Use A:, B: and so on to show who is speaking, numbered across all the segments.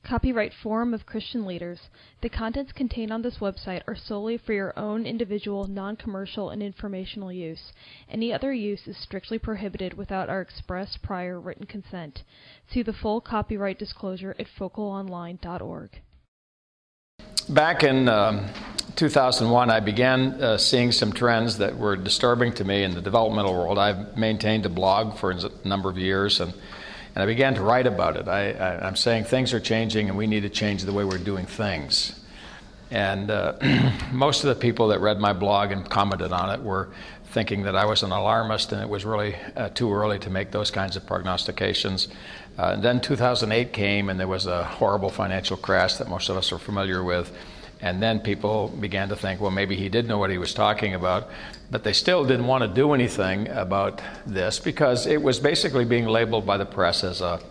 A: Copyright Forum of Christian Leaders. The contents contained on this website are solely for your own individual, non-commercial, and informational use. Any other use is strictly prohibited without our express prior written consent. See the full copyright disclosure at focalonline.org.
B: Back in 2001, I began seeing some trends that were disturbing to me in the developmental world. I've maintained a blog for a number of years, and I began to write about it. I'm saying things are changing, and we need to change the way we're doing things. And most of the people that read my blog and commented on it were thinking that I was an alarmist, and it was really too early to make those kinds of prognostications. And then 2008 came, and there was a horrible financial crash that most of us are familiar with. And then people began to think, well, maybe he did know what he was talking about, but they still didn't want to do anything about this because it was basically being labeled by the press as a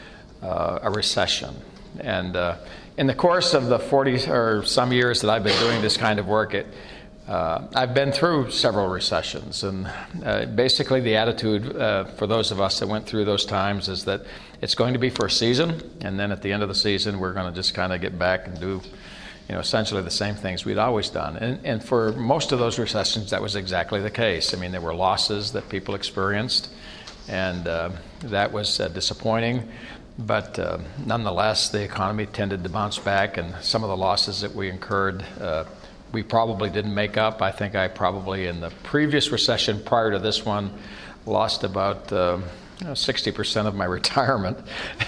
B: recession. And in the course of the 40 or some years that I've been doing this kind of work, I've been through several recessions. And basically the attitude for those of us that went through those times is that it's going to be for a season, and then at the end of the season, we're going to just kind of get back and do essentially the same things we'd always done. And for most of those recessions, that was exactly the case. I mean, there were losses that people experienced, and that was disappointing. But nonetheless, the economy tended to bounce back, and some of the losses that we incurred, we probably didn't make up. I think I probably, in the previous recession prior to this one, lost about 60% of my retirement.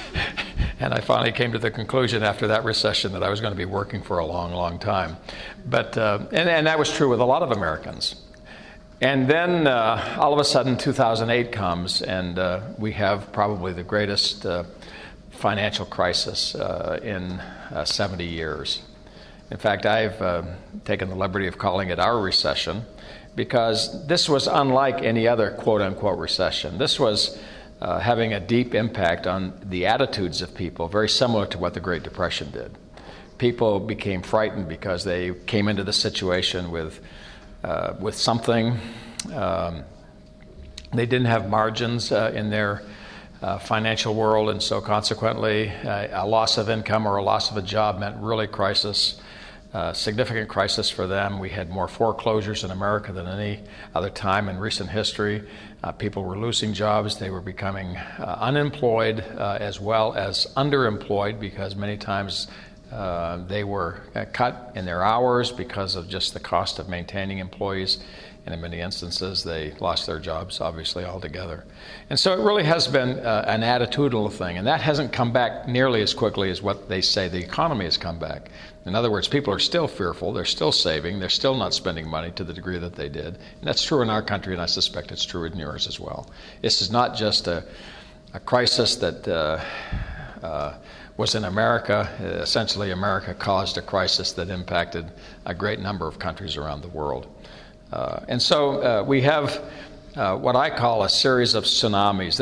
B: And I finally came to the conclusion after that recession that I was going to be working for a long, long time. But and that was true with a lot of Americans. And then all of a sudden 2008 comes, and we have probably the greatest financial crisis in 70 years. In fact, I've taken the liberty of calling it our recession because this was unlike any other quote-unquote recession. This was having a deep impact on the attitudes of people, very similar to what the Great Depression did. People became frightened because they came into the situation with something. They didn't have margins in their financial world, and so consequently, a loss of income or a loss of a job meant really crisis. Significant crisis for them. We had more foreclosures in America than any other time in recent history. People were losing jobs. They were becoming unemployed as well as underemployed because many times they were cut in their hours because of just the cost of maintaining employees. And in many instances, they lost their jobs, obviously, altogether. And so it really has been an attitudinal thing. And that hasn't come back nearly as quickly as what they say the economy has come back. In other words, people are still fearful. They're still saving. They're still not spending money to the degree that they did. And that's true in our country, and I suspect it's true in yours as well. This is not just a crisis that was in America. Essentially, America caused a crisis that impacted a great number of countries around the world. And so we have what I call a series of tsunamis.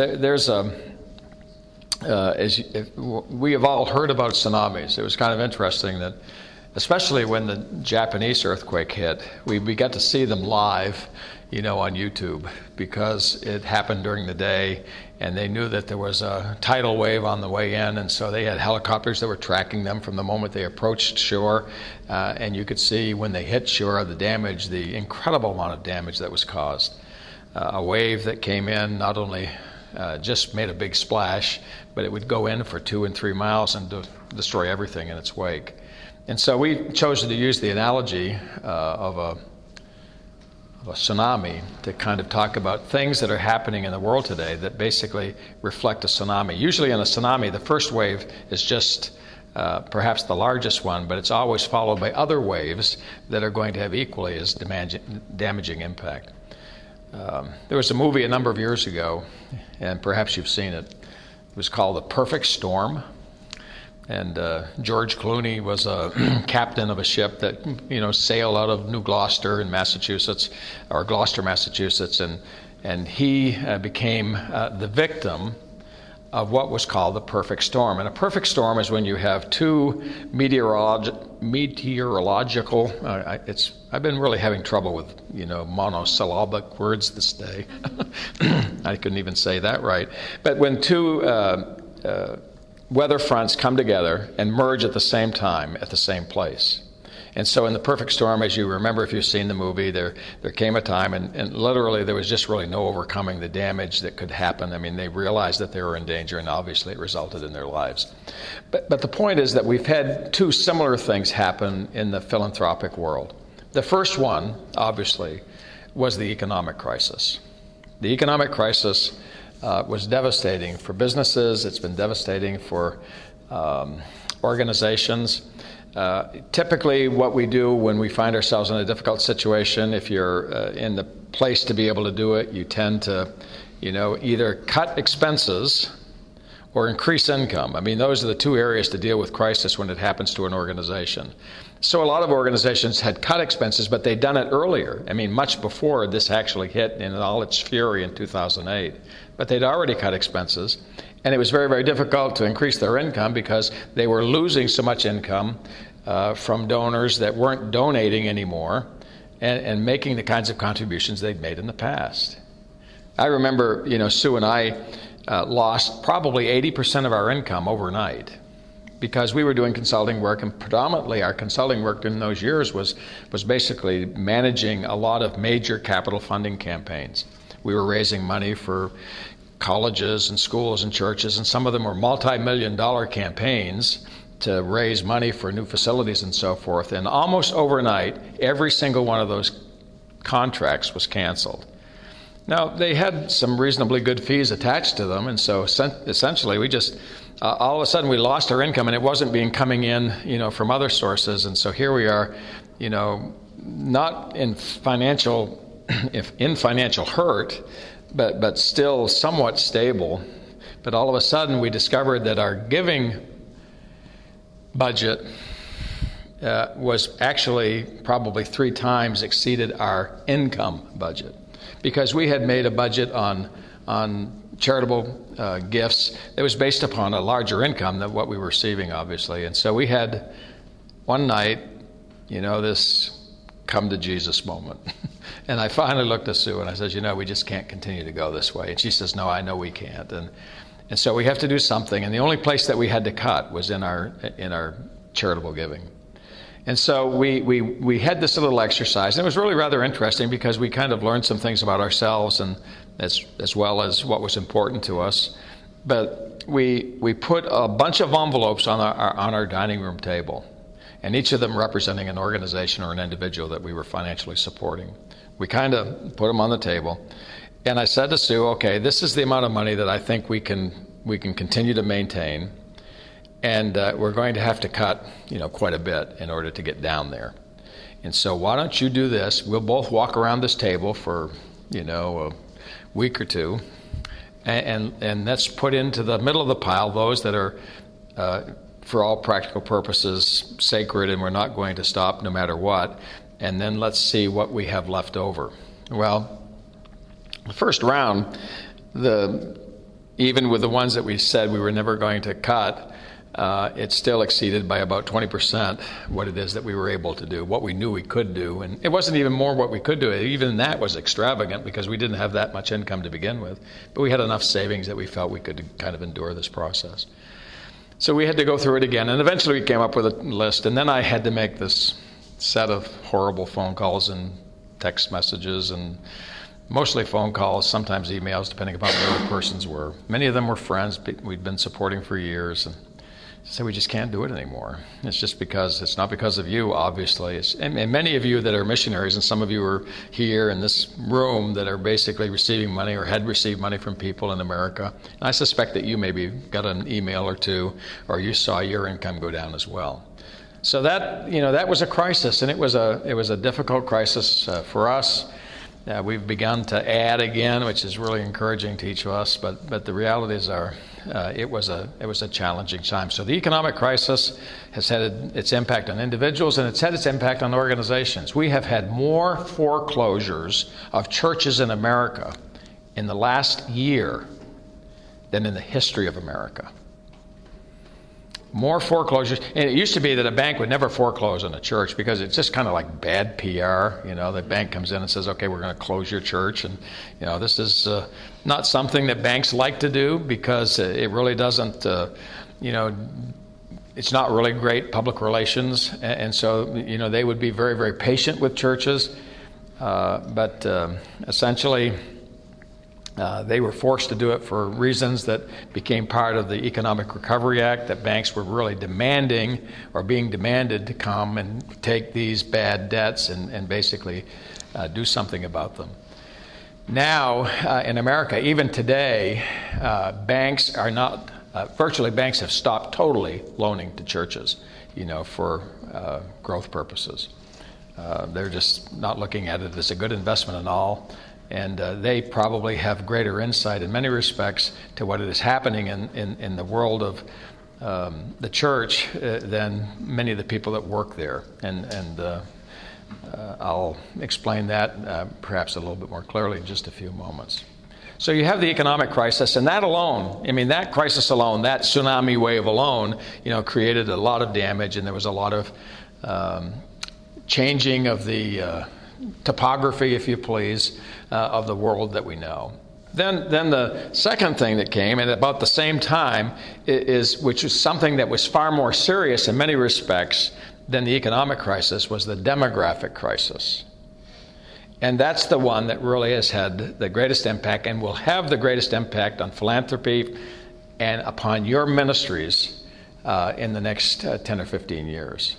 B: We have all heard about tsunamis. It was kind of interesting that, especially when the Japanese earthquake hit, we got to see them live, on YouTube, because it happened during the day, and they knew that there was a tidal wave on the way in, and so they had helicopters that were tracking them from the moment they approached shore, and you could see when they hit shore the incredible amount of damage that was caused. A wave that came in not only just made a big splash, but it would go in for 2 and 3 miles and destroy everything in its wake. And so we chose to use the analogy of a tsunami to kind of talk about things that are happening in the world today that basically reflect a tsunami. Usually in a tsunami, the first wave is just perhaps the largest one, but it's always followed by other waves that are going to have equally as damaging impact. There was a movie a number of years ago, and perhaps you've seen it. It was called The Perfect Storm. And George Clooney was a captain of a ship that, sailed out of New Gloucester in Massachusetts, or Gloucester, Massachusetts, and he became the victim of what was called the perfect storm. And a perfect storm is when you have two meteorological. I've been really having trouble with monosyllabic words this day. I couldn't even say that right. But when two weather fronts come together and merge at the same time, at the same place. And so in the perfect storm, as you remember if you've seen the movie, there came a time, and literally there was just really no overcoming the damage that could happen. I mean, they realized that they were in danger, and obviously it resulted in their lives. But the point is that we've had two similar things happen in the philanthropic world. The first one, obviously, was the economic crisis. The economic crisis was devastating for businesses. It's been devastating for organizations. Typically, what we do when we find ourselves in a difficult situation, if you're in the place to be able to do it, you tend to, either cut expenses or increase income. I mean, those are the two areas to deal with crisis when it happens to an organization. So a lot of organizations had cut expenses, but they'd done it earlier. I mean, much before this actually hit in all its fury in 2008. But they'd already cut expenses. And it was very, very difficult to increase their income because they were losing so much income from donors that weren't donating anymore and making the kinds of contributions they'd made in the past. I remember, Sue and I lost probably 80% of our income overnight because we were doing consulting work, and predominantly our consulting work in those years was basically managing a lot of major capital funding campaigns. We were raising money for colleges and schools and churches, and some of them were multi-million-dollar campaigns to raise money for new facilities and so forth. And almost overnight, every single one of those contracts was canceled. Now, they had some reasonably good fees attached to them, and so essentially we just, all of a sudden we lost our income, and it wasn't coming in, from other sources. And so here we are, not in financial hurt, but still somewhat stable. But all of a sudden we discovered that our giving budget was actually probably 3 times exceeded our income budget, because we had made a budget on charitable gifts that was based upon a larger income than what we were receiving, obviously. And so we had one night, this come to Jesus moment. And I finally looked at Sue and I said, we just can't continue to go this way. And she says, no, I know we can't. And so we have to do something. And the only place that we had to cut was in our charitable giving. And so we had this little exercise. And it was really rather interesting because we kind of learned some things about ourselves and as well as what was important to us. But we put a bunch of envelopes on our dining room table, and each of them representing an organization or an individual that we were financially supporting. We kind of put them on the table. And I said to Sue, okay, this is the amount of money that I think we can continue to maintain. And we're going to have to cut, quite a bit in order to get down there. And so why don't you do this? We'll both walk around this table for, a week or two. And let's put into the middle of the pile those that are, for all practical purposes, sacred, and we're not going to stop no matter what. And then let's see what we have left over. Well, the first round, even with the ones that we said we were never going to cut, it still exceeded by about 20% what it is that we were able to do, what we knew we could do. And it wasn't even more what we could do. Even that was extravagant because we didn't have that much income to begin with. But we had enough savings that we felt we could kind of endure this process. So we had to go through it again. And eventually we came up with a list. And then I had to make this set of horrible phone calls and text messages, and mostly phone calls, sometimes emails, depending upon where the persons were. Many of them were friends we'd been supporting for years. And so we just can't do it anymore. It's not because of you, obviously. And many of you that are missionaries, and some of you are here in this room that are basically receiving money or had received money from people in America. And I suspect that you maybe got an email or two, or you saw your income go down as well. So that was a crisis, and it was a difficult crisis for us. We've begun to add again, which is really encouraging to each of us. But the realities are, it was a challenging time. So the economic crisis has had its impact on individuals, and it's had its impact on organizations. We have had more foreclosures of churches in America in the last year than in the history of America. More foreclosures. And it used to be that a bank would never foreclose on a church because it's just kind of like bad PR. The bank comes in and says, okay, we're going to close your church. And, this is not something that banks like to do because it really doesn't it's not really great public relations, and so they would be very, very patient with churches, but essentially they were forced to do it for reasons that became part of the Economic Recovery Act, that banks were really demanding or being demanded to come and take these bad debts and basically do something about them. Now, in America, even today, banks are not, virtually banks have stopped totally loaning to churches, for growth purposes. They're just not looking at it as a good investment at all. And they probably have greater insight in many respects to what is happening in the world of the church than many of the people that work there. And I'll explain that perhaps a little bit more clearly in just a few moments. So you have the economic crisis, and that alone, that crisis alone, that tsunami wave alone, created a lot of damage, and there was a lot of changing of the topography, if you please, of the world that we know. Then the second thing that came, at about the same time, which was something that was far more serious in many respects than the economic crisis, was the demographic crisis. And that's the one that really has had the greatest impact and will have the greatest impact on philanthropy and upon your ministries in the next 10 or 15 years.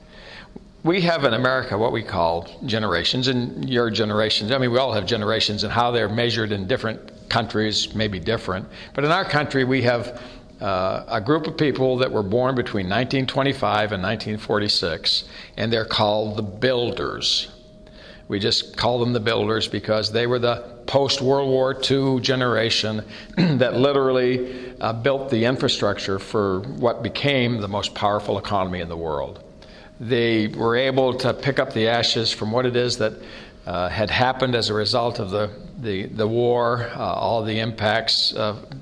B: We have in America what we call generations, and your generations, we all have generations, and how they're measured in different countries may be different. But in our country, we have a group of people that were born between 1925 and 1946, and they're called the Builders. We just call them the Builders because they were the post-World War II generation that literally built the infrastructure for what became the most powerful economy in the world. They were able to pick up the ashes from what it is that had happened as a result of the war, all the impacts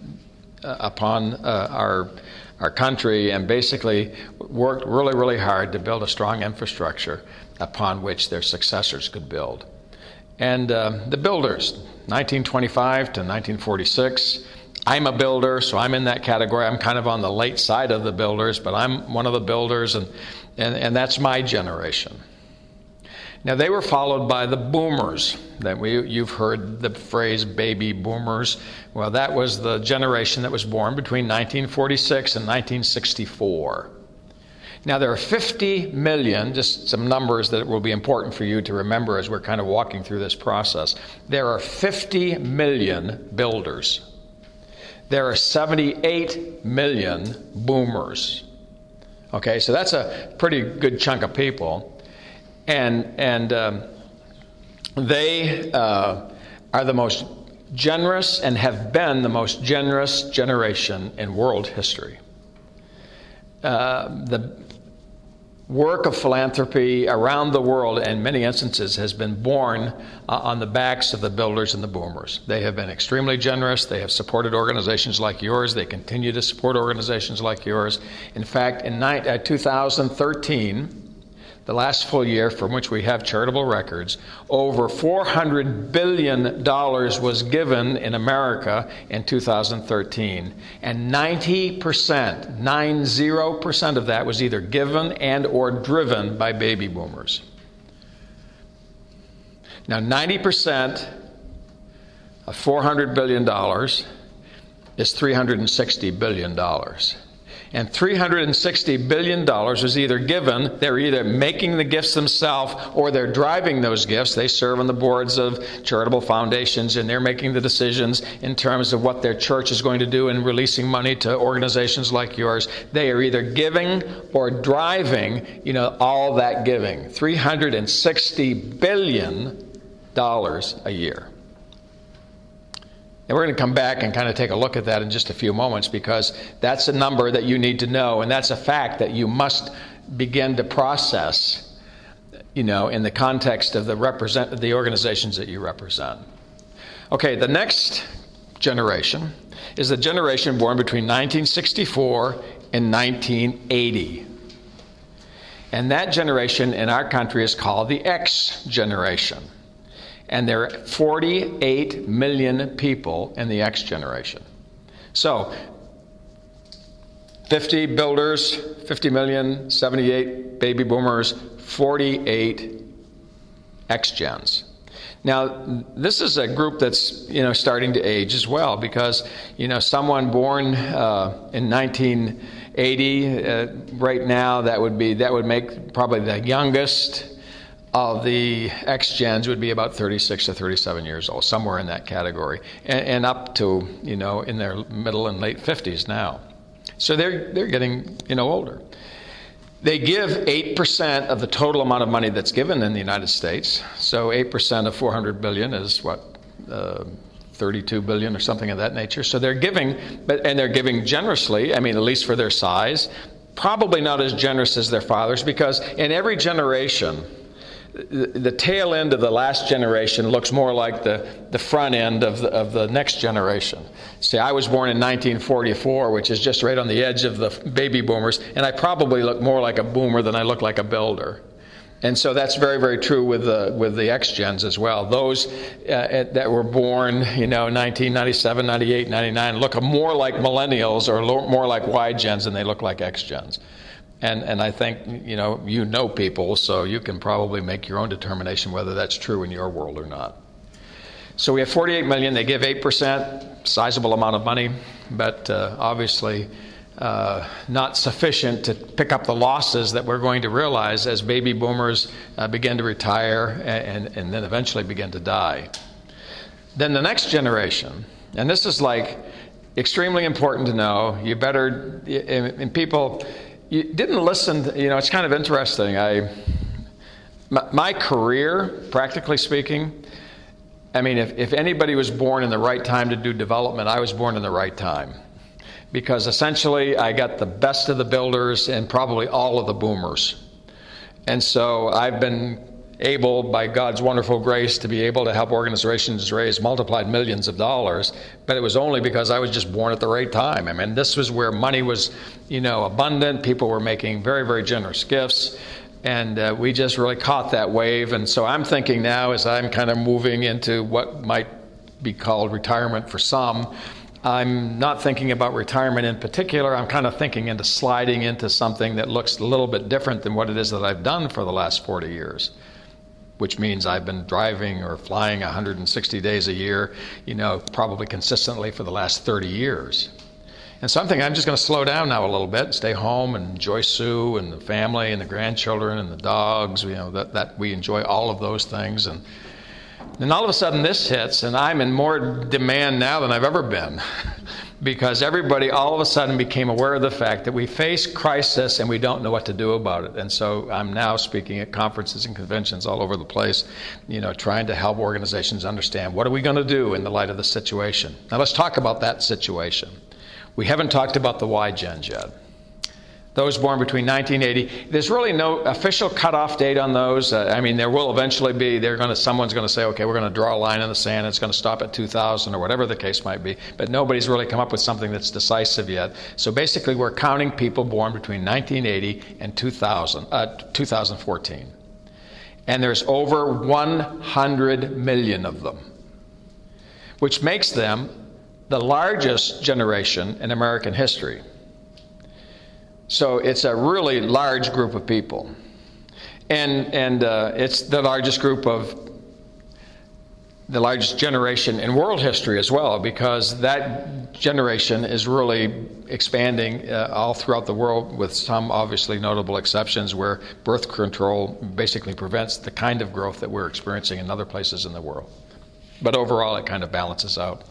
B: upon our country, and basically worked really, really hard to build a strong infrastructure upon which their successors could build. And the Builders, 1925 to 1946, I'm a builder, so I'm in that category. I'm kind of on the late side of the Builders, but I'm one of the Builders, and that's my generation. Now, they were followed by the Boomers. You've heard the phrase baby boomers. Well, that was the generation that was born between 1946 and 1964. Now, there are 50 million, just some numbers that will be important for you to remember as we're kind of walking through this process. There are 50 million builders. There are 78 million boomers. Okay, so that's a pretty good chunk of people. And they are the most generous and have been the most generous generation in world history. The work of philanthropy around the world in many instances has been born on the backs of the Builders and the Boomers. They have been extremely generous. They have supported organizations like yours. They continue to support organizations like yours. In fact, in 2013, the last full year from which we have charitable records, over $400 billion was given in America in 2013. And 90% of that was either given and or driven by baby boomers. Now, 90% of $400 billion is $360 billion. And $360 billion was either given, they're either making the gifts themselves or they're driving those gifts. They serve on the boards of charitable foundations, and they're making the decisions in terms of what their church is going to do in releasing money to organizations like yours. They are either giving or driving, all that giving. $360 billion a year. And we're going to come back and kind of take a look at that in just a few moments, because that's a number that you need to know, and that's a fact that you must begin to process, in the context of the organizations that you represent. Okay, the next generation is the generation born between 1964 and 1980. And that generation in our country is called the X generation. And there are 48 million people in the X generation. So, 50 builders, 50 million, 78 baby boomers, 48 X-gens. Now, this is a group that's, starting to age as well, because, someone born in 1980, right now, that would make probably the youngest of the X-gens would be about 36 to 37 years old, somewhere in that category, and up to, in their middle and late 50s now. So they're getting, older. They give 8% of the total amount of money that's given in the United States. So 8% of 400 billion is what, 32 billion or something of that nature. So they're giving, and they're giving generously, at least for their size, probably not as generous as their fathers, because in every generation, the tail end of the last generation looks more like the front end of the next generation. See, I was born in 1944, which is just right on the edge of the baby boomers, and I probably look more like a boomer than I look like a builder. And so that's very, very true with the X-gens as well. Those that were born, 1997, 98, 99, look more like millennials or more like Y-gens than they look like X-gens. And I think, you know people, so you can probably make your own determination whether that's true in your world or not. So we have 48 million. They give 8%, sizable amount of money, but obviously not sufficient to pick up the losses that we're going to realize as baby boomers begin to retire and then eventually begin to die. Then the next generation, and this is extremely important to know. You better, and people... You didn't listen, it's kind of interesting. My career, practically speaking, if anybody was born in the right time to do development, I was born in the right time. Because essentially I got the best of the builders and probably all of the boomers. And so I've been able, by God's wonderful grace, to be able to help organizations raise multiplied millions of dollars, but it was only because I was just born at the right time. This was where money was, abundant. People were making very, very generous gifts, and we just really caught that wave. And so I'm thinking now, as I'm kind of moving into what might be called retirement for some, I'm not thinking about retirement in particular. I'm kind of thinking into sliding into something that looks a little bit different than what it is that I've done for the last 40 years. Which means I've been driving or flying 160 days a year, probably consistently for the last 30 years. And so I'm thinking I'm just going to slow down now a little bit, stay home and enjoy Sue and the family and the grandchildren and the dogs, that we enjoy all of those things. And then all of a sudden this hits, and I'm in more demand now than I've ever been. Because everybody all of a sudden became aware of the fact that we face crisis and we don't know what to do about it. And so I'm now speaking at conferences and conventions all over the place, trying to help organizations understand what are we going to do in the light of the situation. Now let's talk about that situation. We haven't talked about the Y-gens yet. Those born between 1980, there's really no official cutoff date on those. There will eventually be. Someone's going to say, okay, we're going to draw a line in the sand. It's going to stop at 2000 or whatever the case might be. But nobody's really come up with something that's decisive yet. So basically, we're counting people born between 1980 and 2014, and there's over 100 million of them, which makes them the largest generation in American history. So it's a really large group of people. And it's the largest generation in world history as well, because that generation is really expanding all throughout the world, with some obviously notable exceptions where birth control basically prevents the kind of growth that we're experiencing in other places in the world. But overall, it kind of balances out.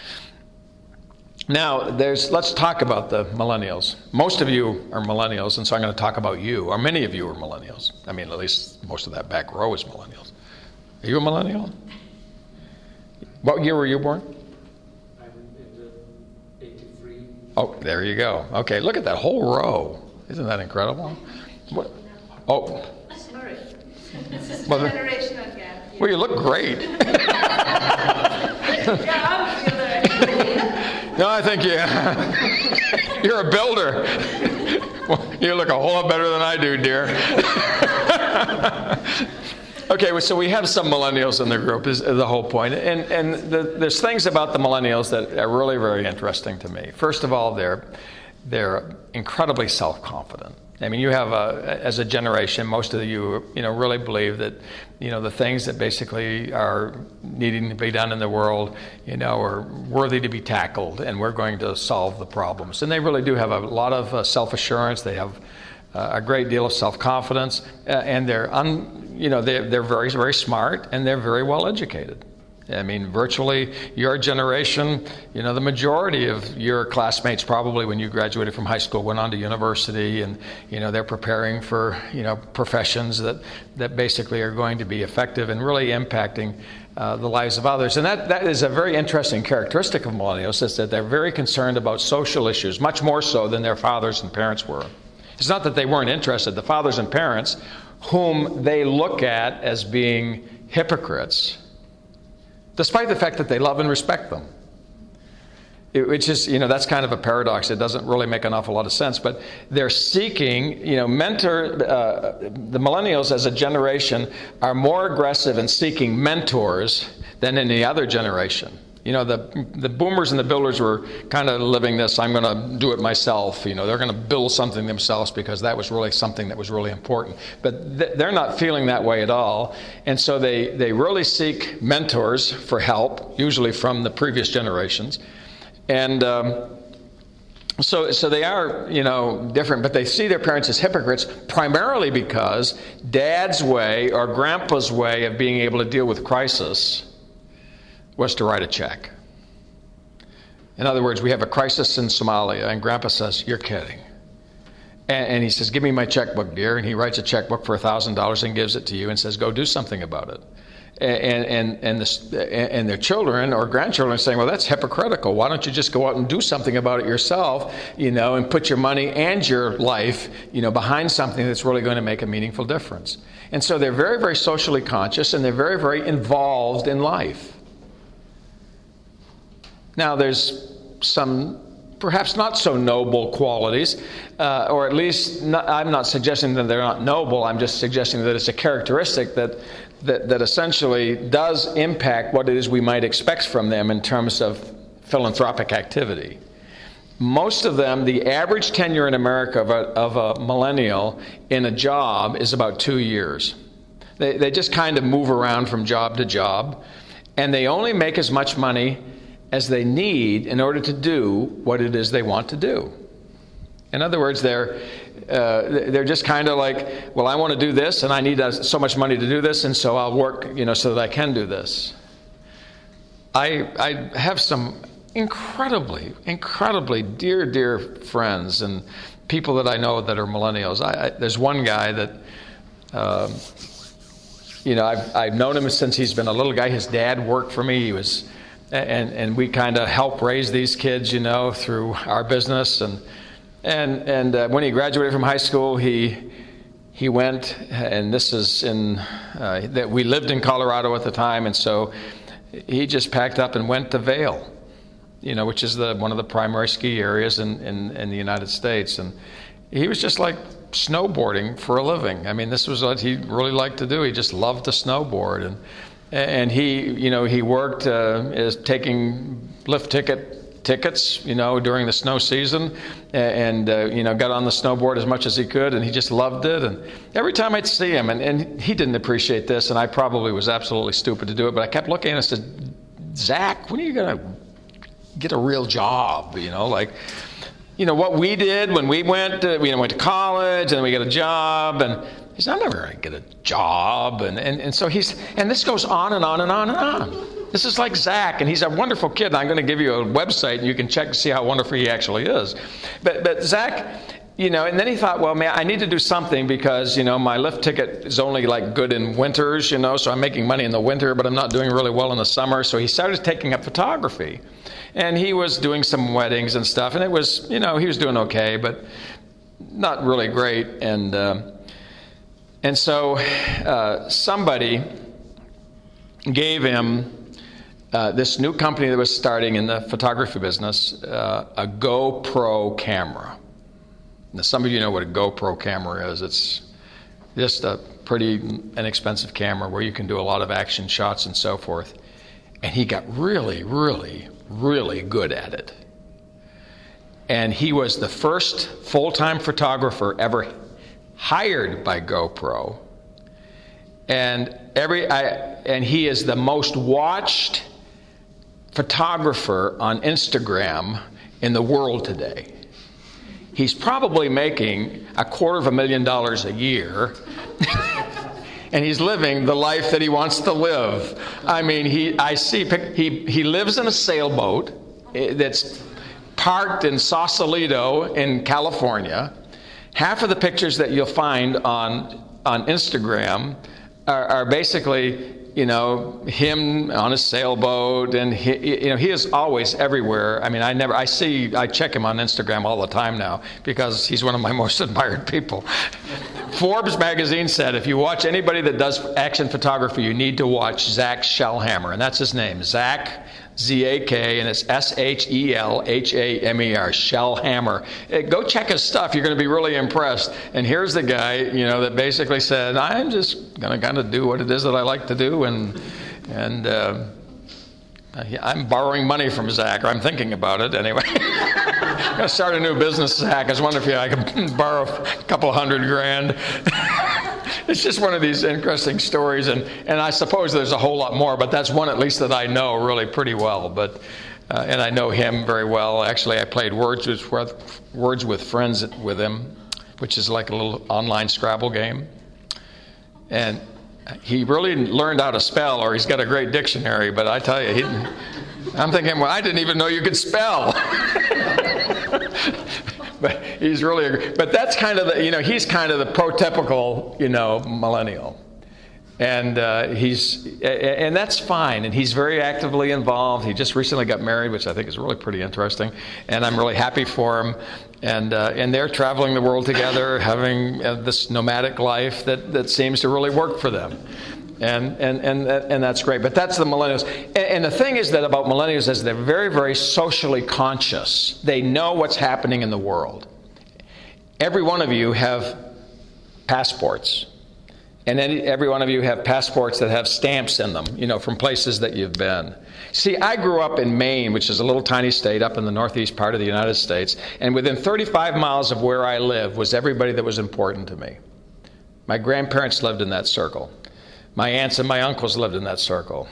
B: Now, let's talk about the millennials. Most of you are millennials, and so I'm going to talk about you, or many of you are millennials. At least most of that back row is millennials. Are you a millennial? What year were you born?
C: I'm in 83.
B: Oh, there you go. Okay, look at that whole row. Isn't that incredible? What? Oh.
D: Sorry. This is generational gap.
B: Well, you look great.
D: Yeah, I'm a builder.
B: No, I think you're a builder. Well, you look a whole lot better than I do, dear. Okay, so we have some millennials in the group, is the whole point. And there's things about the millennials that are really very interesting to me. First of all, they're incredibly self-confident. I mean, you have as a generation, most of you really believe that the things that basically are needing to be done in the world are worthy to be tackled, and we're going to solve the problems. And they really do have a lot of self-assurance. They have a great deal of self-confidence, and they're very, very smart, and they're very well educated. I mean, virtually your generation, the majority of your classmates probably when you graduated from high school went on to university, and they're preparing for professions that basically are going to be effective and really impacting the lives of others. And that is a very interesting characteristic of millennials, is that they're very concerned about social issues, much more so than their fathers and parents were. It's not that they weren't interested. The fathers and parents, whom they look at as being hypocrites, despite the fact that they love and respect them. Which is, that's kind of a paradox. It doesn't really make an awful lot of sense. But they're seeking, the millennials as a generation are more aggressive in seeking mentors than any other generation. The boomers and the builders were kind of living this, I'm going to do it myself. They're going to build something themselves because that was really something that was really important. But they're not feeling that way at all. And so they really seek mentors for help, usually from the previous generations. And so they are, different, but they see their parents as hypocrites primarily because Dad's way or Grandpa's way of being able to deal with crisis was to write a check. In other words, we have a crisis in Somalia, and Grandpa says, "You're kidding." And he says, "Give me my checkbook, dear." And he writes a checkbook for $1,000 and gives it to you and says, "Go do something about it." And their children or grandchildren are saying, "Well, that's hypocritical. Why don't you just go out and do something about it yourself, and put your money and your life, behind something that's really going to make a meaningful difference?" And so they're very, very socially conscious, and they're very, very involved in life. Now, there's some perhaps not so noble qualities, or at least I'm not suggesting that they're not noble. I'm just suggesting that it's a characteristic that essentially does impact what it is we might expect from them in terms of philanthropic activity. Most of them, the average tenure in America of a millennial in a job is about 2 years. They just kind of move around from job to job, and they only make as much money as they need in order to do what it is they want to do. In other words, they're just kind of like, well, I want to do this, and I need so much money to do this, and so I'll work, so that I can do this. I have some incredibly, incredibly dear friends and people that I know that are millennials. There's one guy that, I've known him since he's been a little guy. His dad worked for me. He was, and we kind of help raise these kids, through our business. And when he graduated from high school, he went, and this is that we lived in Colorado at the time, and so he just packed up and went to Vail, which is one of the primary ski areas in the United States. And he was just like snowboarding for a living. I mean, this was what he really liked to do. He just loved to snowboard, and he worked as taking lift tickets, during the snow season, and got on the snowboard as much as he could, and he just loved it. And every time I'd see him, and he didn't appreciate this, and I probably was absolutely stupid to do it, but I kept looking and I said, "Zach, when are you going to get a real job?" What we did when we went to college, and we got a job, and he said, "I'm never going to get a job." And so and this goes on and on and on and on. This is like Zach, and he's a wonderful kid, and I'm going to give you a website, and you can check to see how wonderful he actually is. But Zach, and then he thought, well, man, I need to do something because, my lift ticket is only good in winters, so I'm making money in the winter, but I'm not doing really well in the summer. So he started taking up photography, and he was doing some weddings and stuff, and it was, he was doing okay, but not really great. And so somebody gave him this new company that was starting in the photography business, a GoPro camera. Now, some of you know what a GoPro camera is. It's just a pretty inexpensive camera where you can do a lot of action shots and so forth. And he got really, really, really good at it. And he was the first full-time photographer ever hired by GoPro. And he is the most watched photographer on Instagram in the world today. He's probably making $250,000 a year. And he's living the life that he wants to live. I mean, he lives in a sailboat that's parked in Sausalito in California. Half of the pictures that you'll find on Instagram are basically, him on a sailboat, and he is always everywhere. I mean, I check him on Instagram all the time now because he's one of my most admired people. Forbes magazine said if you watch anybody that does action photography, you need to watch Zach Shellhammer, and that's his name, Zach, Z-A-K, and it's S-H-E-L-H-A-M-E-R, Shellhammer. Go check his stuff. You're going to be really impressed. And here's the guy, that basically said, I'm just going to kind of do what it is that I like to do, and I'm borrowing money from Zach, or I'm thinking about it anyway. I'm going to start a new business, Zach. I was wondering if I could borrow a couple $100,000. It's just one of these interesting stories, and I suppose there's a whole lot more, but that's one at least that I know really pretty well. But and I know him very well. Actually, I played Words with Friends with him, which is like a little online Scrabble game. And he really heard how to spell, or he's got a great dictionary. But I tell you, I'm thinking, well, I didn't even know you could spell. But he's really, but that's kind of the, he's kind of the prototypical, millennial. And and that's fine. And he's very actively involved. He just recently got married, which I think is really pretty interesting. And I'm really happy for him. And they're traveling the world together, having this nomadic life that seems to really work for them. And that's great. But that's the millennials. And the thing is that about millennials is they're very, very socially conscious. They know what's happening in the world. Every one of you have passports. And every one of you have passports that have stamps in them, from places that you've been. See, I grew up in Maine, which is a little tiny state up in the northeast part of the United States. And within 35 miles of where I live was everybody that was important to me. My grandparents lived in that circle. My aunts and my uncles lived in that circle.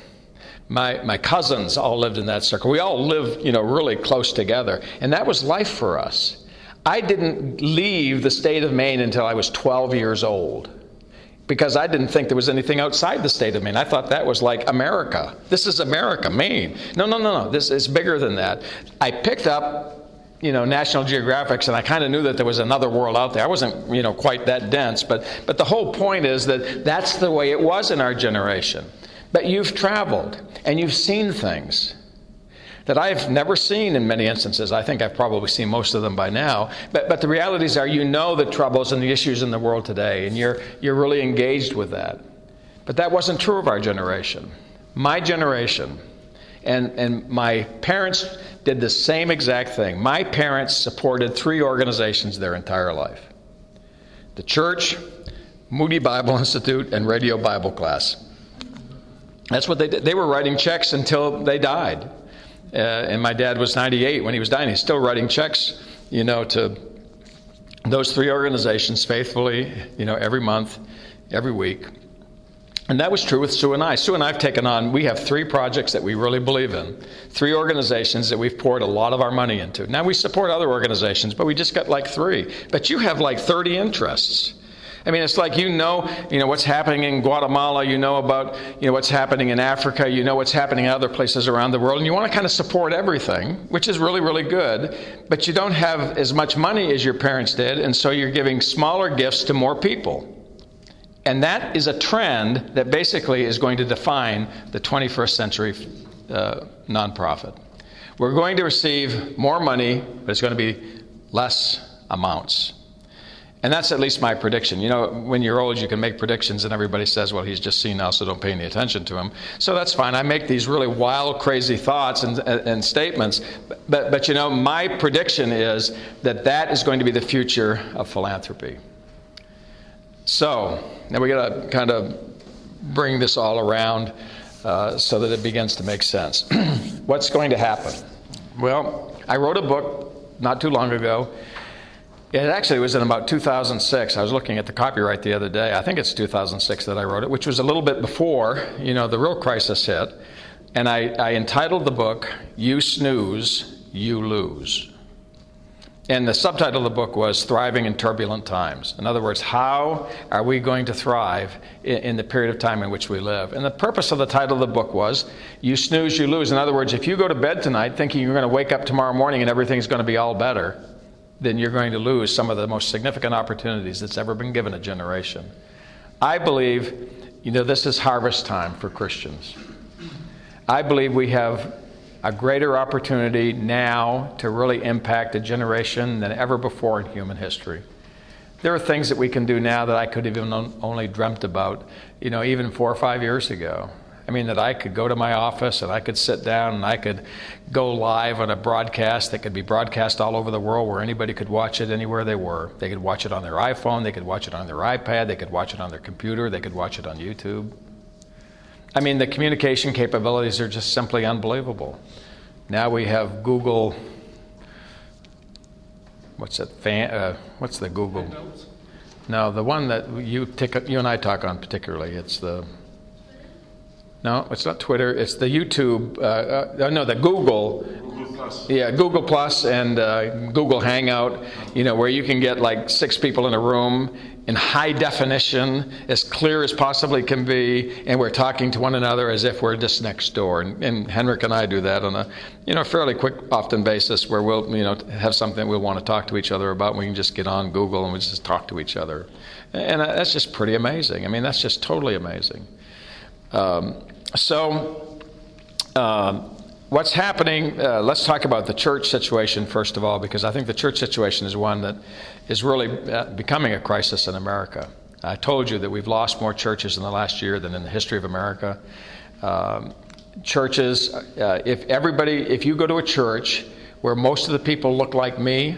B: My cousins all lived in that circle. We all lived, really close together. And that was life for us. I didn't leave the state of Maine until I was 12 years old, because I didn't think there was anything outside the state of Maine. I thought that was like America. This is America, Maine. No. This is bigger than that. I picked up National Geographics, and I kind of knew that there was another world out there. I wasn't, quite that dense, but the whole point is that that's the way it was in our generation. But you've traveled, and you've seen things that I've never seen in many instances. I think I've probably seen most of them by now. But the realities are, the troubles and the issues in the world today, and you're really engaged with that. But that wasn't true of our generation. My generation, and my parents did the same exact thing. My parents supported 3 organizations their entire life: the church, Moody Bible Institute, and Radio Bible Class. That's what they did. They were writing checks until they died. And my dad was 98 when he was dying. He's still writing checks, to those 3 organizations faithfully, every month, every week. And that was true with Sue and I. Sue and I have taken on, we have 3 projects that we really believe in. 3 organizations that we've poured a lot of our money into. Now, we support other organizations, but we just got like 3. But you have like 30 interests. I mean, it's like what's happening in Guatemala, about what's happening in Africa, what's happening in other places around the world, and you want to kind of support everything, which is really, really good, but you don't have as much money as your parents did, and so you're giving smaller gifts to more people. And that is a trend that basically is going to define the 21st century nonprofit. We're going to receive more money, but it's going to be less amounts. And that's at least my prediction. When you're old, you can make predictions, and everybody says, well, he's just senile, so don't pay any attention to him. So that's fine. I make these really wild, crazy thoughts and statements. But my prediction is that is going to be the future of philanthropy. So now we got to kind of bring this all around so that it begins to make sense. What's going to happen? Well, I wrote a book not too long ago. It actually was in about 2006. I was looking at the copyright the other day. I think it's 2006 that I wrote it, which was a little bit before, the real crisis hit. And I entitled the book, You Snooze, You Lose. And the subtitle of the book was Thriving in Turbulent Times. In other words, how are we going to thrive in the period of time in which we live? And the purpose of the title of the book was, You Snooze, You Lose. In other words, if you go to bed tonight thinking you're going to wake up tomorrow morning and everything's going to be all better, then you're going to lose some of the most significant opportunities that's ever been given a generation. I believe, this is harvest time for Christians. I believe we have a greater opportunity now to really impact a generation than ever before in human history. There are things that we can do now that I could have even only dreamt about, even 4 or 5 years ago. I mean, that I could go to my office and I could sit down and I could go live on a broadcast that could be broadcast all over the world where anybody could watch it anywhere they were. They could watch it on their iPhone, they could watch it on their iPad, they could watch it on their computer, they could watch it on YouTube. I mean, the communication capabilities are just simply unbelievable. Now we have Google, what's the Google? No, the one that you and I talk on particularly. No, it's not Twitter. It's the YouTube. The Google. Google Plus. Yeah, Google Plus and Google Hangout. Where you can get like 6 people in a room in high definition, as clear as possibly can be, and we're talking to one another as if we're just next door. And Henrik and I do that on a fairly quick, often basis, where we'll have something we'll want to talk to each other about. And we can just get on Google and we just talk to each other, and that's just pretty amazing. I mean, that's just totally amazing. What's happening, let's talk about the church situation first of all, because I think the church situation is one that is really becoming a crisis in America. I told you that we've lost more churches in the last year than in the history of America. Churches, if you go to a church where most of the people look like me,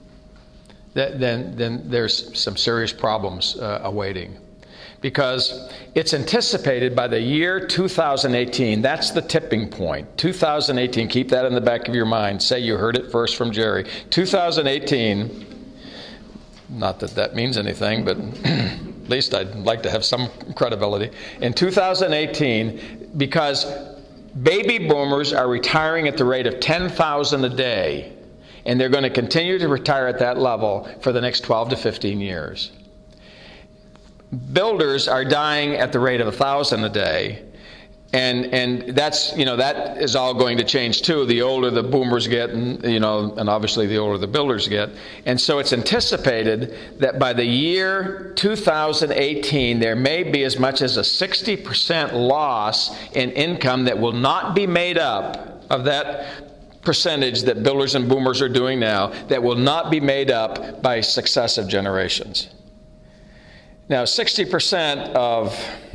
B: then there's some serious problems awaiting. Because it's anticipated by the year 2018. That's the tipping point. 2018. Keep that in the back of your mind. Say you heard it first from Jerry. 2018. Not that that means anything, but at least I'd like to have some credibility. In 2018, because baby boomers are retiring at the rate of 10,000 a day, and they're going to continue to retire at that level for the next 12 to 15 years. Builders are dying at the rate of 1,000 a day, and that's that is all going to change too. The older the boomers get, and obviously the older the builders get, and so it's anticipated that by the year 2018 there may be as much as a 60% loss in income that will not be made up of that percentage that builders and boomers are doing now, that will not be made up by successive generations. Now, 60% of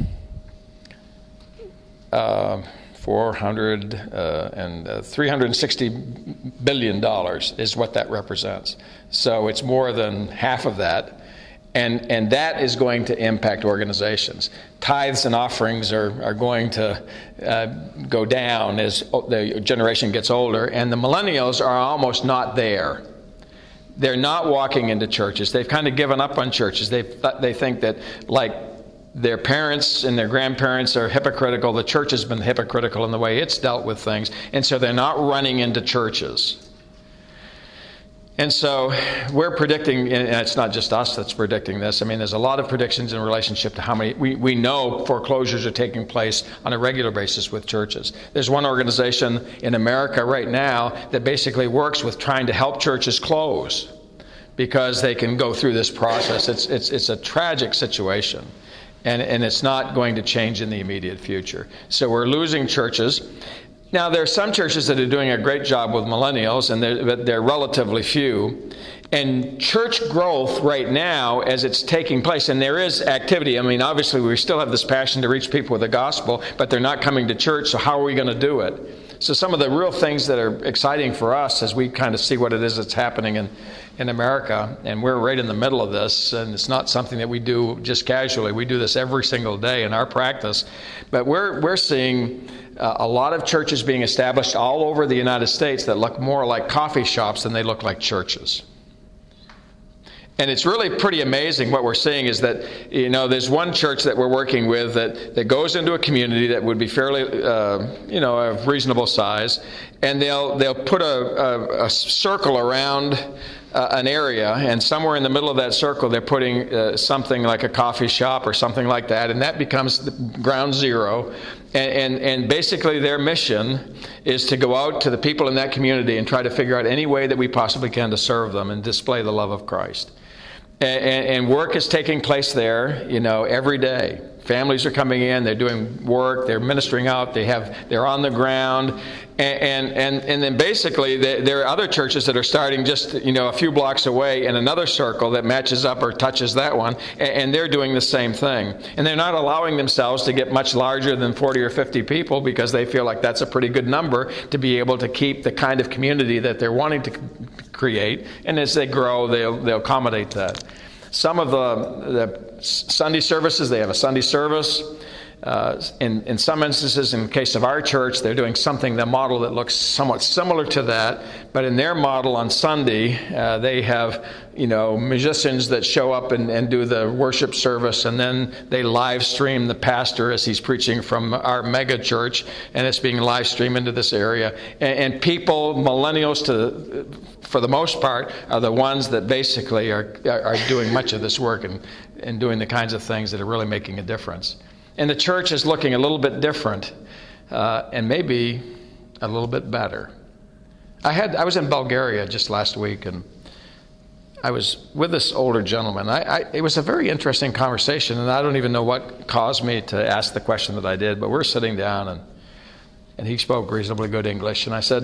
B: $360 billion is what that represents. So it's more than half of that. And that is going to impact organizations. Tithes and offerings are going to go down as the generation gets older. And the millennials are almost not there. They're not walking into churches. They've kind of given up on churches. They think that, like their parents and their grandparents are hypocritical, the church has been hypocritical in the way it's dealt with things, and so they're not running into churches. And so we're predicting, and it's not just us that's predicting this. I mean, there's a lot of predictions in relationship to how many, we know foreclosures are taking place on a regular basis with churches. There's one organization in America right now that basically works with trying to help churches close because they can go through this process. It's a tragic situation, and it's not going to change in the immediate future. So we're losing churches. Now, there are some churches that are doing a great job with millennials, but they're relatively few. And church growth right now, as it's taking place, and there is activity. I mean, obviously, we still have this passion to reach people with the gospel, but they're not coming to church, so how are we going to do it? So some of the real things that are exciting for us as we kind of see what it is that's happening in America, and we're right in the middle of this, and it's not something that we do just casually. We do this every single day in our practice. But we're seeing a lot of churches being established all over the United States that look more like coffee shops than they look like churches. And it's really pretty amazing what we're seeing is that, there's one church that we're working with that goes into a community that would be fairly, of reasonable size, and they'll put a circle around an area, and somewhere in the middle of that circle they're putting something like a coffee shop or something like that, and that becomes the ground zero. And basically their mission is to go out to the people in that community and try to figure out any way that we possibly can to serve them and display the love of Christ. And work is taking place there, every day. Families are coming in, they're doing work, they're ministering out, they're on the ground. And then basically there are other churches that are starting just, a few blocks away in another circle that matches up or touches that one, and they're doing the same thing. And they're not allowing themselves to get much larger than 40 or 50 people because they feel like that's a pretty good number to be able to keep the kind of community that they're wanting to create. And as they grow, they'll accommodate that. Some of the Sunday services, they have a Sunday service. In some instances, in the case of our church, they're doing something, the model that looks somewhat similar to that. But in their model on Sunday, they have, musicians that show up and do the worship service, and then they live stream the pastor as he's preaching from our mega church, and it's being live streamed into this area. And people, millennials for the most part, are the ones that basically are doing much of this work and doing the kinds of things that are really making a difference. And the church is looking a little bit different and maybe a little bit better. I was in Bulgaria just last week, and I was with this older gentleman. It was a very interesting conversation, and I don't even know what caused me to ask the question that I did, but we're sitting down, and he spoke reasonably good English. And I said,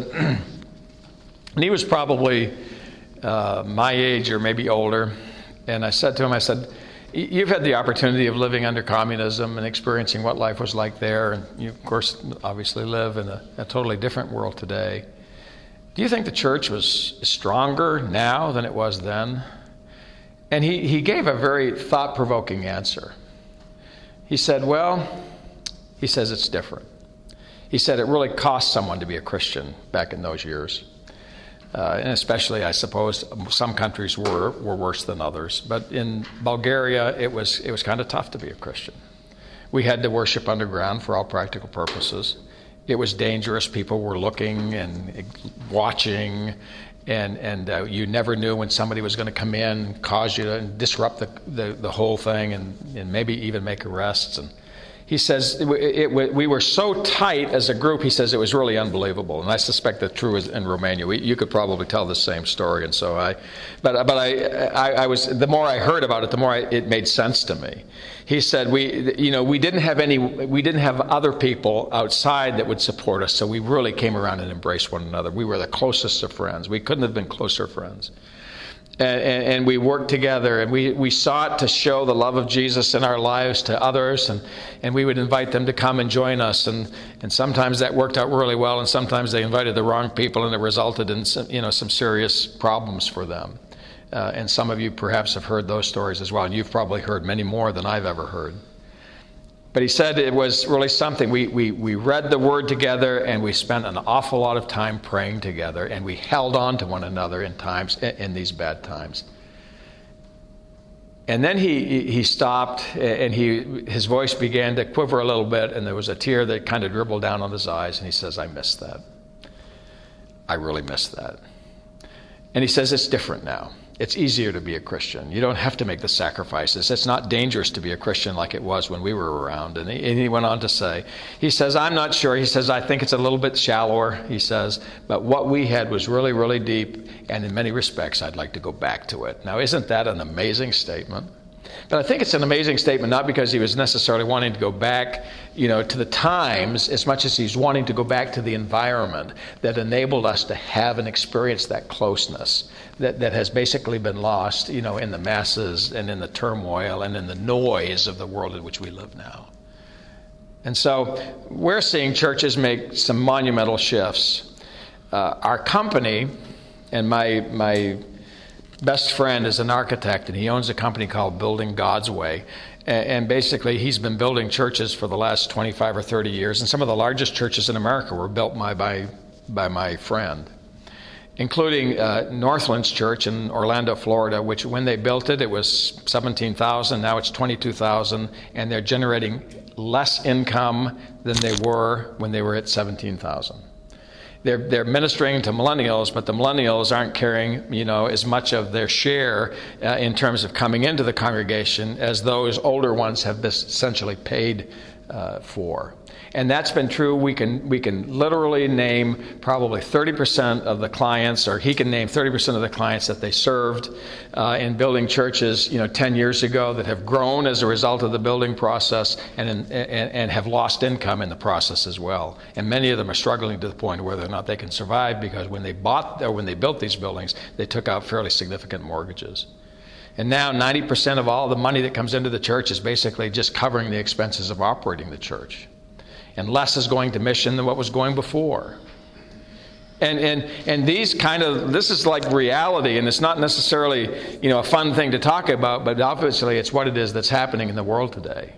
B: and he was probably my age or maybe older, and I said to him, you've had the opportunity of living under communism and experiencing what life was like there, and you, of course, obviously live in a totally different world today. Do you think the church was stronger now than it was then? And he gave a very thought-provoking answer. He said, he says it's different. He said it really cost someone to be a Christian back in those years. And especially, I suppose, some countries were worse than others. But in Bulgaria, it was kind of tough to be a Christian. We had to worship underground for all practical purposes. It was dangerous. People were looking and watching, and you never knew when somebody was going to come in, cause you to disrupt the whole thing, and maybe even make arrests. And he says we were so tight as a group. He says it was really unbelievable, and I suspect that's true in Romania. You could probably tell the same story, and so I was. The more I heard about it, the more it made sense to me. He said we didn't have other people outside that would support us, so we really came around and embraced one another. We were the closest of friends. We couldn't have been closer friends. And we worked together, and we sought to show the love of Jesus in our lives to others, and we would invite them to come and join us, and sometimes that worked out really well, and sometimes they invited the wrong people, and it resulted in some serious problems for them. And some of you perhaps have heard those stories as well, and you've probably heard many more than I've ever heard. But he said it was really something. We read the Word together, and we spent an awful lot of time praying together, and we held on to one another in these bad times. And then he stopped, and his voice began to quiver a little bit, and there was a tear that kind of dribbled down on his eyes, and he says, I missed that. I really missed that. And he says, it's different now. It's easier to be a Christian. You don't have to make the sacrifices. It's not dangerous to be a Christian like it was when we were around. And he went on to say, he says, I'm not sure. He says, I think it's a little bit shallower, he says, but what we had was really, really deep, and in many respects, I'd like to go back to it. Now, isn't that an amazing statement? But I think it's an amazing statement, not because he was necessarily wanting to go back, to the times, as much as he's wanting to go back to the environment that enabled us to have and experience that closeness that has basically been lost, in the masses and in the turmoil and in the noise of the world in which we live now. And so we're seeing churches make some monumental shifts. Our company and my best friend is an architect, and he owns a company called Building God's Way. And basically, he's been building churches for the last 25 or 30 years, and some of the largest churches in America were built by my friend, including Northlands Church in Orlando, Florida, which when they built it, it was 17,000. Now it's 22,000, and they're generating less income than they were when they were at 17,000. They're ministering to millennials, but the millennials aren't carrying, as much of their share in terms of coming into the congregation as those older ones have essentially paid for. And that's been true. We can literally name probably 30% of the clients, or he can name 30% of the clients that they served in building churches, 10 years ago that have grown as a result of the building process and have lost income in the process as well. And many of them are struggling to the point whether or not they can survive, because when they built these buildings, they took out fairly significant mortgages. And now 90% of all the money that comes into the church is basically just covering the expenses of operating the church. And less is going to mission than what was going before. And this is like reality, and it's not necessarily, a fun thing to talk about, but obviously it's what it is that's happening in the world today.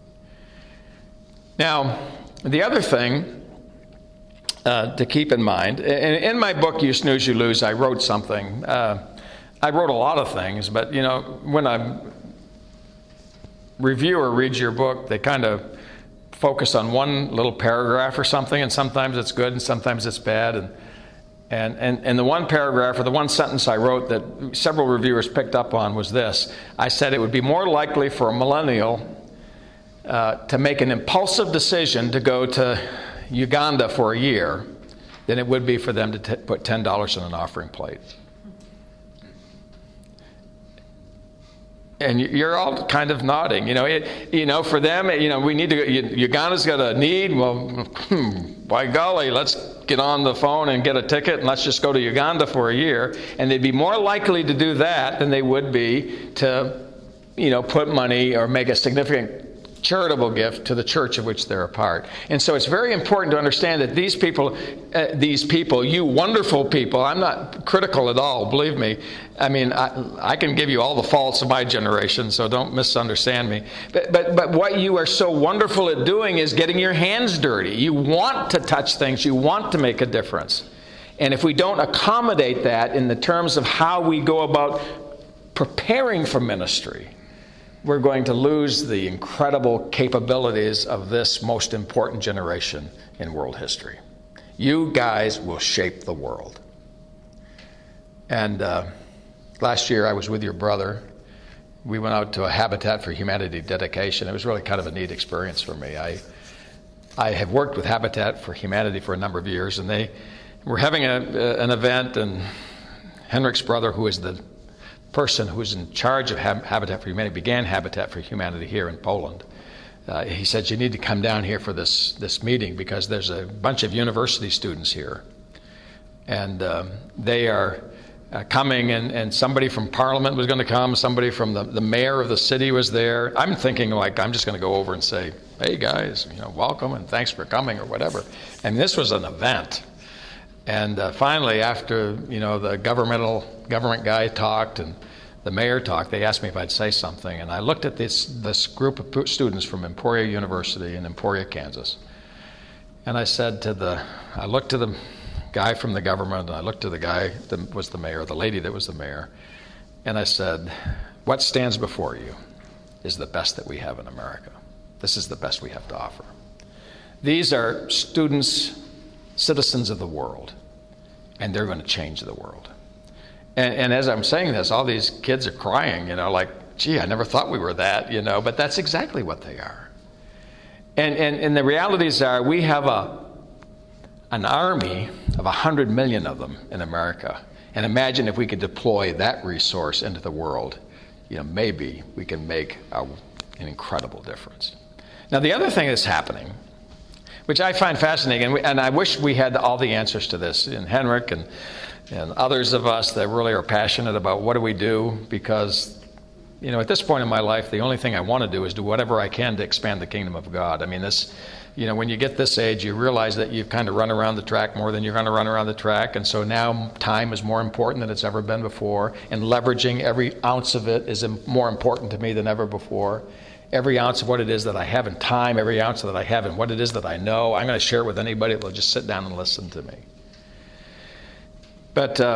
B: Now, the other thing to keep in mind, and in my book, You Snooze, You Lose, I wrote something. I wrote a lot of things, but, when a reviewer reads your book, they kind of focus on one little paragraph or something, and sometimes it's good and sometimes it's bad. And the one paragraph or the one sentence I wrote that several reviewers picked up on was this. I said it would be more likely for a millennial to make an impulsive decision to go to Uganda for a year than it would be for them to put $10 in an offering plate. And you're all kind of nodding. For them, we need to. Uganda's got a need. Well, by golly, let's get on the phone and get a ticket, and let's just go to Uganda for a year. And they'd be more likely to do that than they would be to, put money or make a significant charitable gift to the church of which they're a part. And so it's very important to understand that these people, you wonderful people, I'm not critical at all, believe me. I mean, I can give you all the faults of my generation, so don't misunderstand me. But what you are so wonderful at doing is getting your hands dirty. You want to touch things. You want to make a difference. And if we don't accommodate that in the terms of how we go about preparing for ministry, we're going to lose the incredible capabilities of this most important generation in world history. You guys will shape the world. And last year I was with your brother. We went out to a Habitat for Humanity dedication. It was really kind of a neat experience for me. I have worked with Habitat for Humanity for a number of years, and they were having an event, and Henrik's brother, who is the person who's in charge of Habitat for Humanity, began Habitat for Humanity here in Poland. He said, you need to come down here for this meeting because there's a bunch of university students here. And they are coming, and somebody from Parliament was going to come, somebody from the mayor of the city was there. I'm thinking, I'm just going to go over and say, hey guys, welcome and thanks for coming or whatever. And this was an event. And finally, after the government guy talked and the mayor talked, they asked me if I'd say something. And I looked at this group of students from Emporia University in Emporia, Kansas. And I looked to the guy from the government, and I looked to the guy that was the mayor, the lady that was the mayor, and I said, what stands before you is the best that we have in America. This is the best we have to offer. These are students, citizens of the world, and they're going to change the world. And as I'm saying this, all these kids are crying, gee, I never thought we were that, but that's exactly what they are. And the realities are we have an army of 100 million of them in America. And imagine if we could deploy that resource into the world, maybe we can make an incredible difference. Now, the other thing that's happening, which I find fascinating, and I wish we had all the answers to this, and Henrik and others of us that really are passionate about what do we do, because at this point in my life, the only thing I want to do is do whatever I can to expand the kingdom of God. I mean, when you get this age, you realize that you've kind of run around the track more than you're going to run around the track. And so now time is more important than it's ever been before. And leveraging every ounce of it is more important to me than ever before. Every ounce of what it is that I have in time, every ounce that I have in what it is that I know, I'm going to share it with anybody that will just sit down and listen to me. But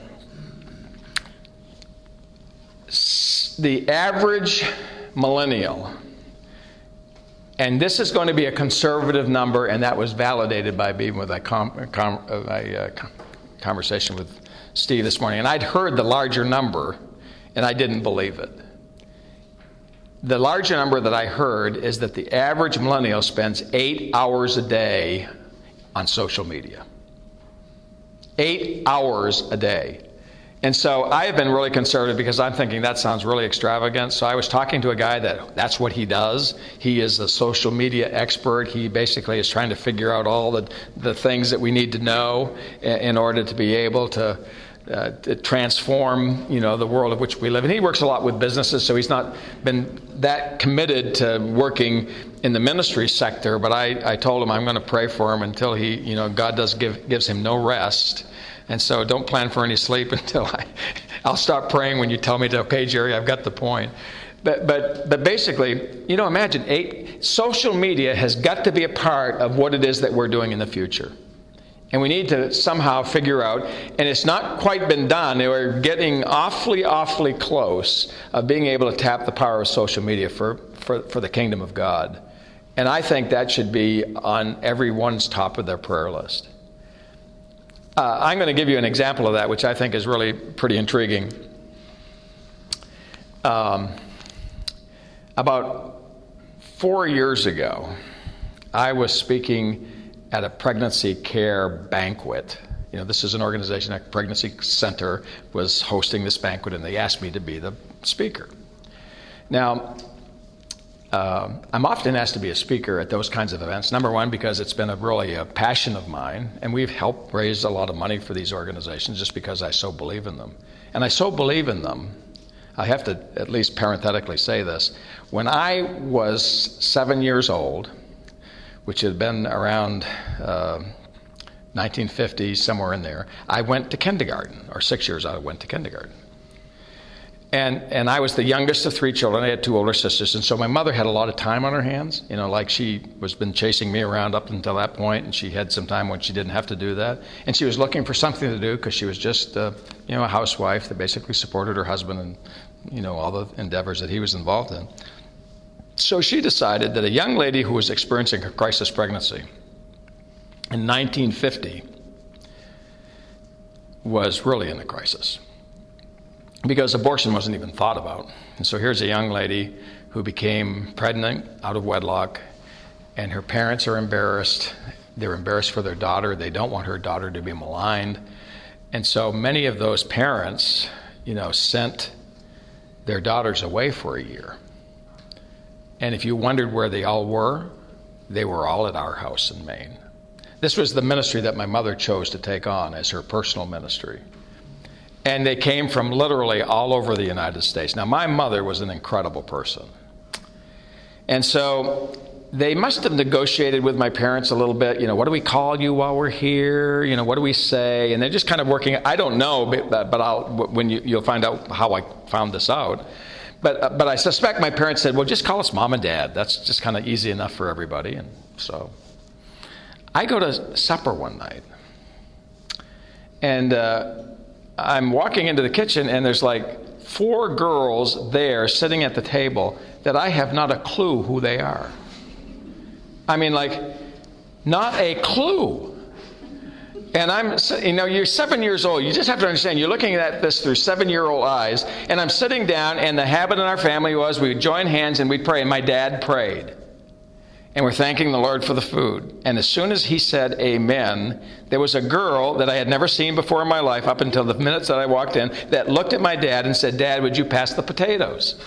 B: the average millennial, and this is going to be a conservative number, and that was validated by being with a conversation with Steve this morning. And I'd heard the larger number, and I didn't believe it. The larger number that I heard is that the average millennial spends 8 hours a day on social media. 8 hours a day. And so I have been really conservative because I'm thinking that sounds really extravagant. So I was talking to a guy that's what he does. He is a social media expert. He basically is trying to figure out all the things that we need to know in order to be able to transform, the world of which we live. And he works a lot with businesses, so he's not been that committed to working in the ministry sector. But I told him I'm going to pray for him until God gives him no rest. And so don't plan for any sleep until I'll stop praying when you tell me to, okay, Jerry, I've got the point. But basically, imagine social media has got to be a part of what it is that we're doing in the future. And we need to somehow figure out, and it's not quite been done, we're getting awfully close of being able to tap the power of social media for the kingdom of God. And I think that should be on everyone's top of their prayer list. I'm going to give you an example of that, which I think is really pretty intriguing. About 4 years ago, I was speaking at a pregnancy care banquet. This is an organization, a pregnancy center, was hosting this banquet, and they asked me to be the speaker. Now, I'm often asked to be a speaker at those kinds of events. Number one, because it's been really a passion of mine, and we've helped raise a lot of money for these organizations just because I so believe in them. And I so believe in them, I have to at least parenthetically say this. When I was 7 years old, which had been around 1950, somewhere in there, I went to kindergarten, or 6 years I went to kindergarten. And I was the youngest of 3 children. I had 2 older sisters, and so my mother had a lot of time on her hands. Like she was been chasing me around up until that point, and she had some time when she didn't have to do that. And she was looking for something to do because she was just, a housewife that basically supported her husband and, all the endeavors that he was involved in. So she decided that a young lady who was experiencing a crisis pregnancy in 1950 was really in a crisis, because abortion wasn't even thought about. And so here's a young lady who became pregnant out of wedlock, and her parents are embarrassed. They're embarrassed for their daughter. They don't want her daughter to be maligned. And so many of those parents, sent their daughters away for a year. And if you wondered where they all were, they were all at our house in Maine. This was the ministry that my mother chose to take on as her personal ministry. And they came from literally all over the United States. Now, my mother was an incredible person. And so they must have negotiated with my parents a little bit. What do we call you while we're here? What do we say? And they're just kind of working. I don't know, but you'll find out how I found this out. But I suspect my parents said, well, just call us Mom and Dad. That's just kind of easy enough for everybody. And so I go to supper one night. And I'm walking into the kitchen, and there's like 4 girls there sitting at the table that I have not a clue who they are. I mean, not a clue. And you're 7 years old. You just have to understand, you're looking at this through 7-year-old eyes. And I'm sitting down, and the habit in our family was we would join hands and we'd pray. And my dad prayed. And we're thanking the Lord for the food. And as soon as he said amen, there was a girl that I had never seen before in my life up until the minutes that I walked in that looked at my dad and said, Dad, would you pass the potatoes?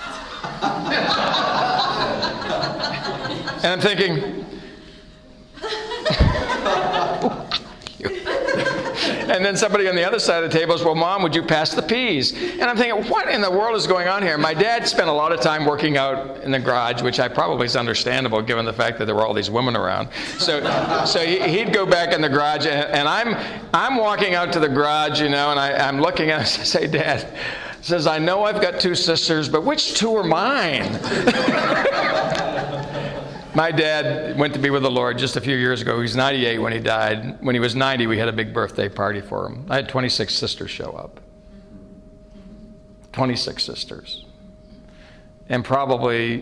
B: And I'm thinking, And then somebody on the other side of the table is, well, Mom, would you pass the peas? And I'm thinking, what in the world is going on here? My dad spent a lot of time working out in the garage, which I probably is understandable given the fact that there were all these women around. So he'd go back in the garage, and I'm walking out to the garage, and I'm looking at it, I say, Dad, says, I know I've got 2 sisters, but which 2 are mine? My dad went to be with the Lord just a few years ago. He was 98 when he died. When he was 90, we had a big birthday party for him. I had 26 sisters show up. 26 sisters. And probably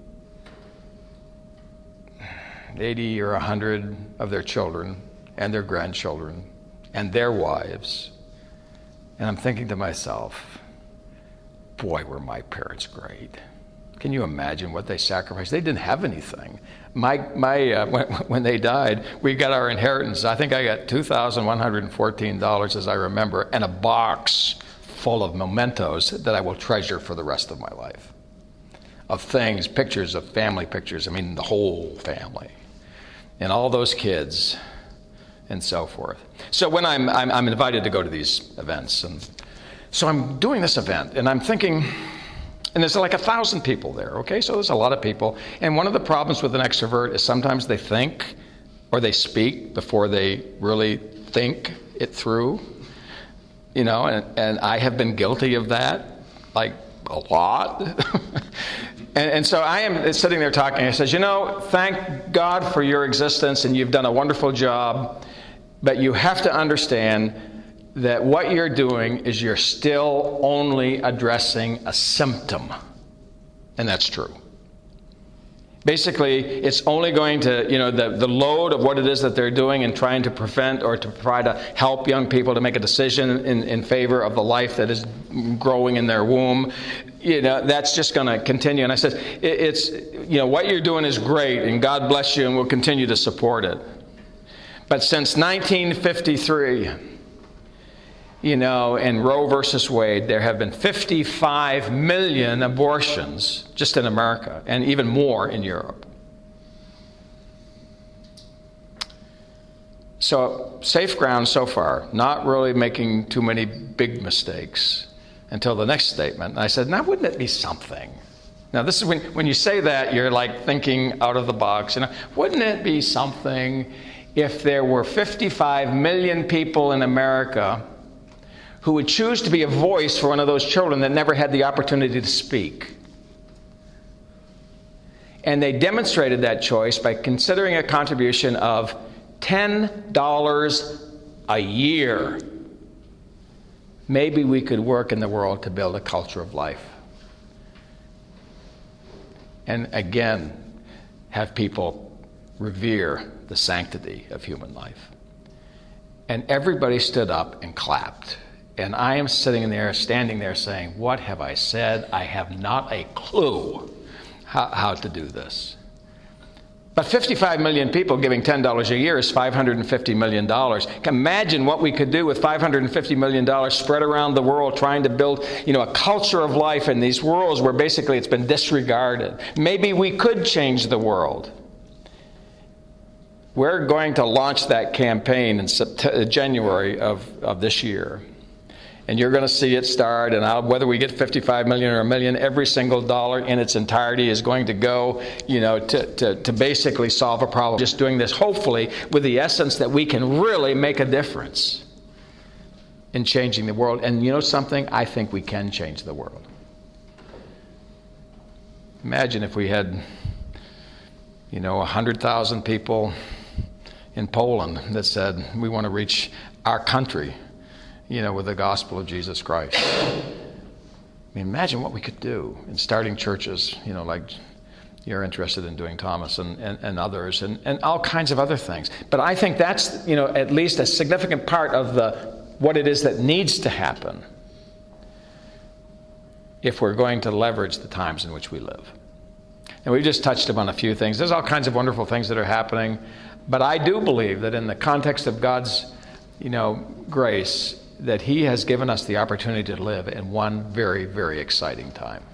B: 80 or 100 of their children and their grandchildren and their wives. And I'm thinking to myself, boy, were my parents great. Can you imagine what they sacrificed? They didn't have anything. When they died, we got our inheritance. I think I got $2,114, as I remember, and a box full of mementos that I will treasure for the rest of my life. Of things, pictures of family pictures. I mean, the whole family. And all those kids and so forth. So when I'm invited to go to these events, and so I'm doing this event, and I'm thinking, and there's like 1,000 people there, okay? So there's a lot of people. And one of the problems with an extrovert is sometimes they think or they speak before they really think it through. And I have been guilty of that, like a lot. And so I am sitting there talking. I says, thank God for your existence, and you've done a wonderful job. But you have to understand that what you're doing is you're still only addressing a symptom. And that's true. Basically, it's only going to, the load of what it is that they're doing and trying to prevent or to try to help young people to make a decision in favor of the life that is growing in their womb. That's just going to continue. And I said, it's what you're doing is great, and God bless you, and we'll continue to support it. But since 1953, in Roe versus Wade, there have been 55 million abortions just in America, and even more in Europe. So, safe ground so far, not really making too many big mistakes until the next statement. And I said, now wouldn't it be something? Now this is when you say that, you're like thinking out of the box. Wouldn't it be something if there were 55 million people in America who would choose to be a voice for one of those children that never had the opportunity to speak? And they demonstrated that choice by considering a contribution of $10 a year. Maybe we could work in the world to build a culture of life. And again, have people revere the sanctity of human life. And everybody stood up and clapped. And I am standing there saying, what have I said? I have not a clue how to do this. But 55 million people giving $10 a year is $550 million. Imagine what we could do with $550 million spread around the world trying to build, a culture of life in these worlds where basically it's been disregarded. Maybe we could change the world. We're going to launch that campaign in January of this year. And you're going to see it start, and whether we get 55 million or a million, every single dollar in its entirety is going to go, to basically solve a problem. Just doing this, hopefully, with the essence that we can really make a difference in changing the world. And something? I think we can change the world. Imagine if we had, 100,000 people in Poland that said, we want to reach our country, with the gospel of Jesus Christ. Imagine what we could do in starting churches, like you're interested in doing, Thomas, and others, and all kinds of other things. But I think that's, at least a significant part of what it is that needs to happen if we're going to leverage the times in which we live. And we've just touched upon a few things. There's all kinds of wonderful things that are happening. But I do believe that in the context of God's, grace, that He has given us the opportunity to live in one very, very exciting time.